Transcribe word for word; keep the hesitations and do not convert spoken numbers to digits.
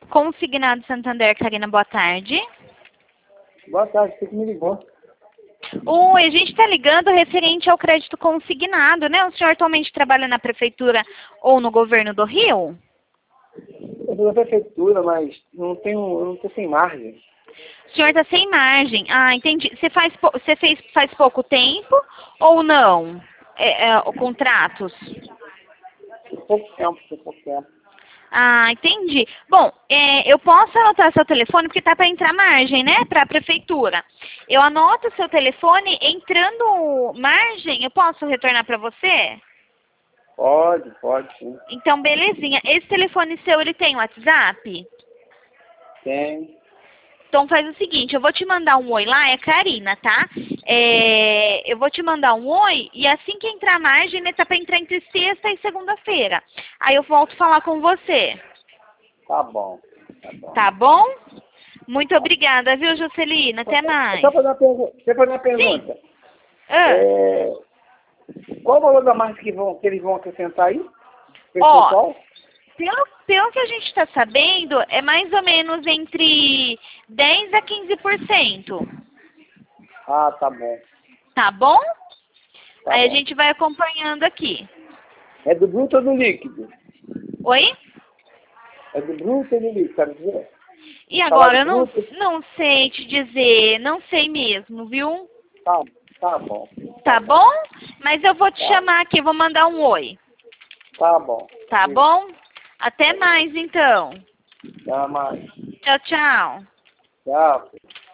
Consignado Santander, Karina, boa tarde. Boa tarde, você que me ligou. Oi, a gente está ligando referente ao crédito consignado, né? O senhor atualmente trabalha na prefeitura ou no governo do Rio? Eu sou da prefeitura, mas não tenho, eu não tô sem margem. O senhor está sem margem. Ah, entendi. Você faz, pou- você fez faz pouco tempo ou não? É, é, o contratos? Tem pouco tempo, tem pouco tempo. Ah, entendi. Bom, é, eu posso anotar seu telefone porque tá para entrar margem, né? Para a prefeitura. Eu anoto seu telefone, entrando margem, eu posso retornar para você? Pode, pode, sim. Então, belezinha. Esse telefone seu, ele tem WhatsApp? Tem. Então faz o seguinte, eu vou te mandar um oi lá, é Karina, tá? É, eu vou te mandar um oi e assim que entrar a margem, né, tá pra entrar entre sexta e segunda-feira. Aí eu volto falar com você. Tá bom. Tá bom. Tá bom? Muito obrigada, viu, Juscelina? Até mais. Só fazer uma pergunta. Deixa eu fazer uma Sim. pergunta. Ah, É, qual o valor da margem que, vão, que eles vão acrescentar aí? ó, Percentual? pelo, pelo que a gente está sabendo, é mais ou menos entre dez a quinze por cento. Ah, tá bom. Tá bom? Tá Aí a bom. gente vai acompanhando aqui. É do bruto ou do líquido? Oi? É do bruto ou do líquido, sabe dizer? E agora, Salário eu não, bruto? não sei te dizer, não sei mesmo, viu? Tá, tá bom. Tá bom? Mas eu vou te Tá, chamar aqui, vou mandar um oi. tá bom. Tá bom? Até mais, então. Tá mais. Tchau, tchau. Tchau.